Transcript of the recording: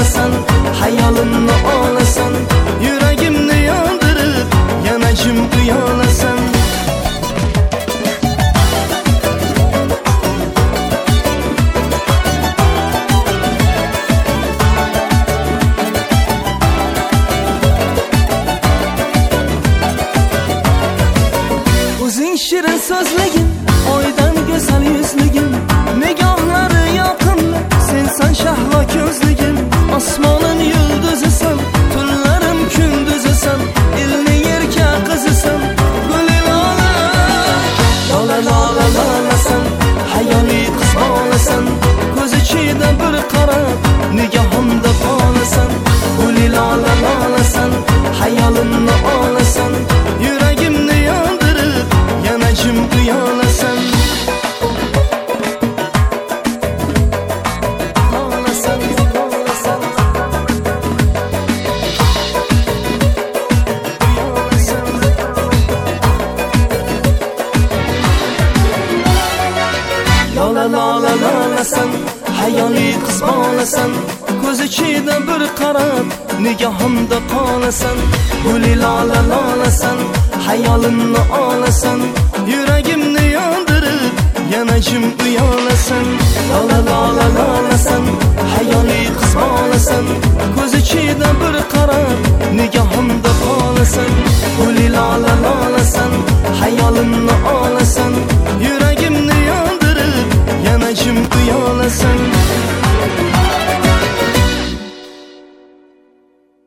olasan, hayolimni olasan, yuragimni yondirib yana jim uyalasan. O'zing shirin so'zligin, oydan go'zal yuzligin, nigohlari yoqimli, sensan shahlo ko'zligin. Osmonim yulduzisan, tunlarim kunduzisan, elni yerga qizisan, guli lola. Lola lola lolasan, hayoliy qiz olasan, ko'z ichida bir qarab, nigohimda qolasan. Guli lola lolasan, hayolimni olasan, yuragimni yondirib yana jim uyalasan. Lola lola lolasan, hayoliy qiz olasan, ko'z ichida bir qarab, nigohimda qolasan. Guli lola lolasan, hayolimni olasan, yuragimni yondirib yana jim uyalasan. Lola lola lolasan, hayoliy qiz olasan, ko'z ichida bir qarab,